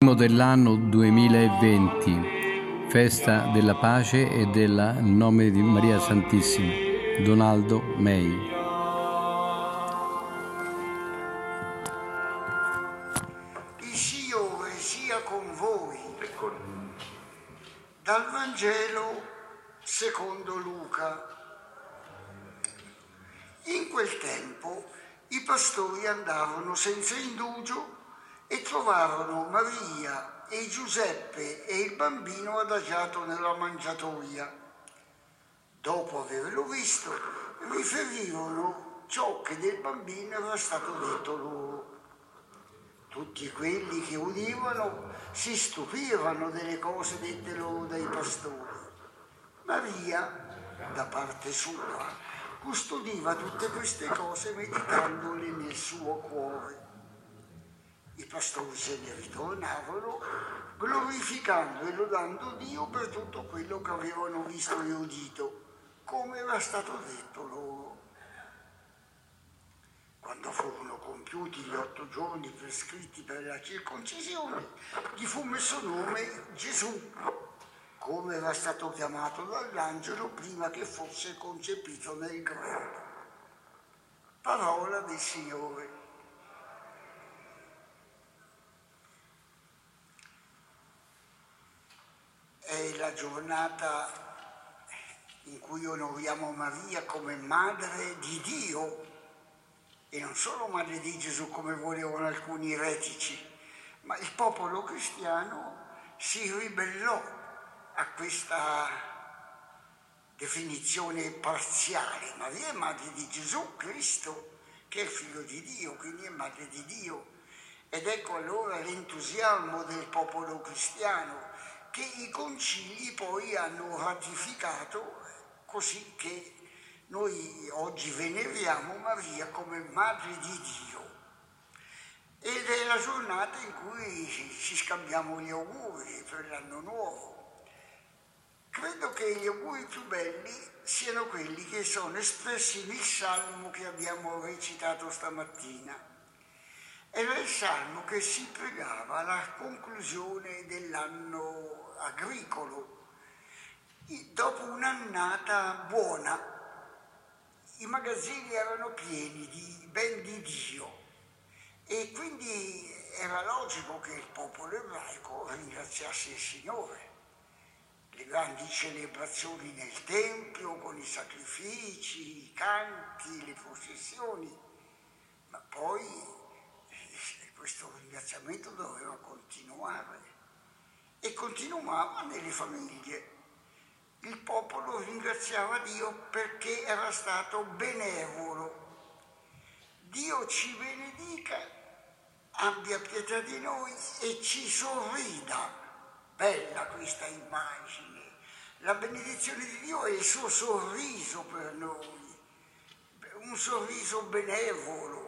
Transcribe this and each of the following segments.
primo dell'anno 2020, festa della pace e del nome di Maria Santissima. Donaldo May. Il Signore sia con voi. Dal Vangelo secondo Luca. In quel tempo i pastori andarono senza indugio e trovarono Maria e Giuseppe e il bambino adagiato nella mangiatoia. Dopo averlo visto, riferirono ciò che del bambino era stato detto loro. Tutti quelli che udivano si stupirono delle cose dette loro dai pastori. Maria, da parte sua, custodiva tutte queste cose meditandole nel suo cuore. I pastori se ne ritornarono, glorificando e lodando Dio per tutto quello che avevano visto e udito, come era stato detto loro. Quando furono compiuti gli 8 giorni prescritti per la circoncisione, gli fu messo nome Gesù, come era stato chiamato dall'angelo prima che fosse concepito nel grembo. Parola del Signore. È la giornata in cui onoriamo Maria come Madre di Dio e non solo Madre di Gesù come volevano alcuni eretici, ma il popolo cristiano si ribellò a questa definizione parziale. Maria è Madre di Gesù Cristo, che è il Figlio di Dio, quindi è Madre di Dio. Ed ecco allora l'entusiasmo del popolo cristiano che i concili poi hanno ratificato, così che noi oggi veneriamo Maria come Madre di Dio. Ed è la giornata in cui ci scambiamo gli auguri per l'anno nuovo. Credo che gli auguri più belli siano quelli che sono espressi nel salmo che abbiamo recitato stamattina. Era il salmo che si pregava alla conclusione dell'anno agricolo. Dopo un'annata buona, i magazzini erano pieni di ben di Dio e quindi era logico che il popolo ebraico ringraziasse il Signore. Le grandi celebrazioni nel Tempio con i sacrifici, i canti, le processioni, ma poi questo ringraziamento doveva continuare e continuava nelle famiglie. Il popolo ringraziava Dio perché era stato benevolo. Dio ci benedica, abbia pietà di noi e ci sorrida. Bella questa immagine. La benedizione di Dio è il suo sorriso per noi, un sorriso benevolo,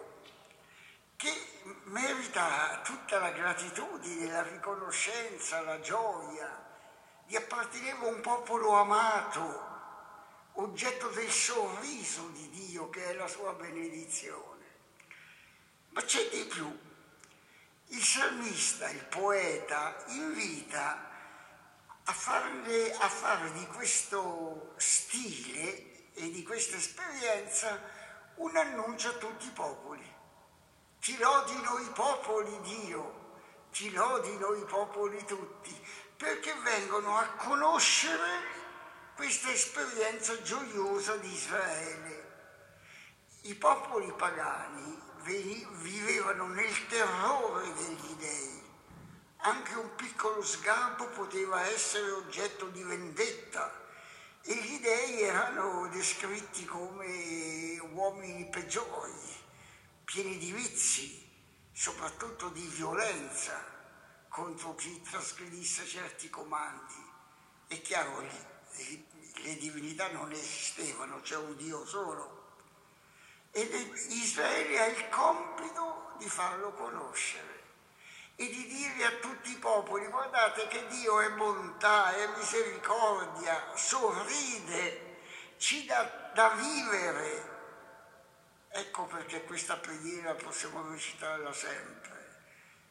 che merita tutta la gratitudine, la riconoscenza, la gioia di appartenere a un popolo amato, oggetto del sorriso di Dio che è la sua benedizione. Ma c'è di più. Il salmista, il poeta, invita a fare di questo stile e di questa esperienza un annuncio a tutti i popoli. Ti lodino i popoli, Dio, ti lodino i popoli tutti, perché vengono a conoscere questa esperienza gioiosa di Israele. I popoli pagani vivevano nel terrore degli dei. Anche un piccolo sgarbo poteva essere oggetto di vendetta e gli dei erano descritti come uomini peggiori, pieni di vizi, soprattutto di violenza contro chi trasgredisse certi comandi. È chiaro, le divinità non esistevano, c'è un Dio solo. E Israele ha il compito di farlo conoscere e di dire a tutti i popoli: guardate che Dio è bontà, è misericordia, sorride, ci dà da vivere. Ecco perché questa preghiera possiamo recitarla sempre,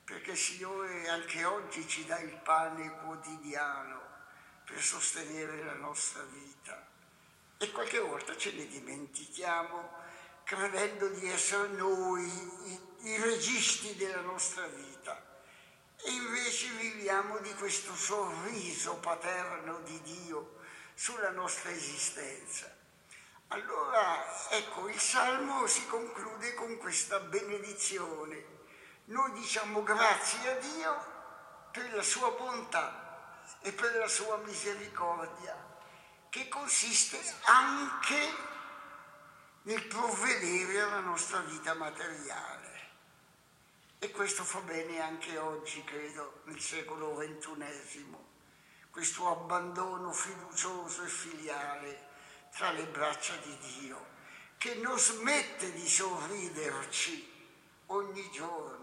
perché il Signore anche oggi ci dà il pane quotidiano per sostenere la nostra vita. E qualche volta ce ne dimentichiamo, credendo di essere noi i registi della nostra vita. E invece viviamo di questo sorriso paterno di Dio sulla nostra esistenza. Allora, ecco, il Salmo si conclude con questa benedizione. Noi diciamo grazie a Dio per la sua bontà e per la sua misericordia, che consiste anche nel provvedere alla nostra vita materiale. E questo fa bene anche oggi, credo, nel secolo XXI, questo abbandono fiducioso e filiale tra le braccia di Dio, che non smette di sorriderci ogni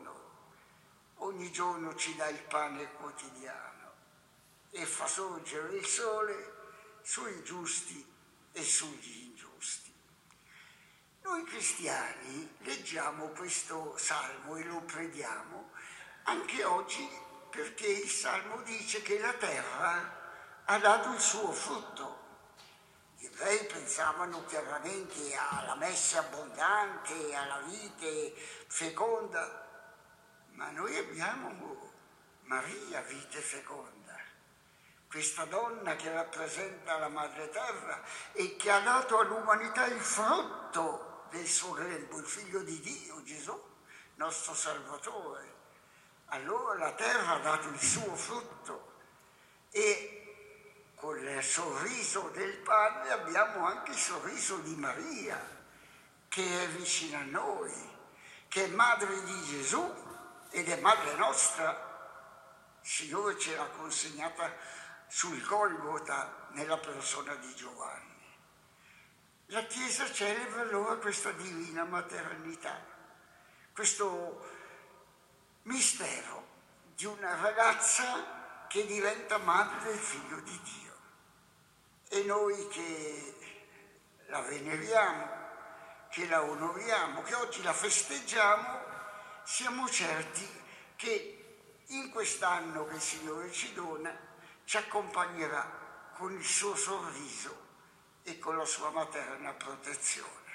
giorno ci dà il pane quotidiano e fa sorgere il sole sui giusti e sugli ingiusti. Noi cristiani leggiamo questo salmo e lo preghiamo anche oggi perché il salmo dice che la terra ha dato il suo frutto. Gli ebrei pensavano chiaramente alla messe abbondante, alla vite feconda, ma noi abbiamo Maria, vite feconda, questa donna che rappresenta la Madre Terra e che ha dato all'umanità il frutto del suo grembo, il Figlio di Dio, Gesù, nostro Salvatore. Allora la terra ha dato il suo frutto e con il sorriso del Padre abbiamo anche il sorriso di Maria, che è vicina a noi, che è madre di Gesù ed è madre nostra. Il Signore ce l'ha consegnata sul Golgota nella persona di Giovanni. La Chiesa celebra allora questa divina maternità, questo mistero di una ragazza che diventa madre del Figlio di Dio. E noi che la veneriamo, che la onoriamo, che oggi la festeggiamo, siamo certi che in quest'anno che il Signore ci dona ci accompagnerà con il suo sorriso e con la sua materna protezione.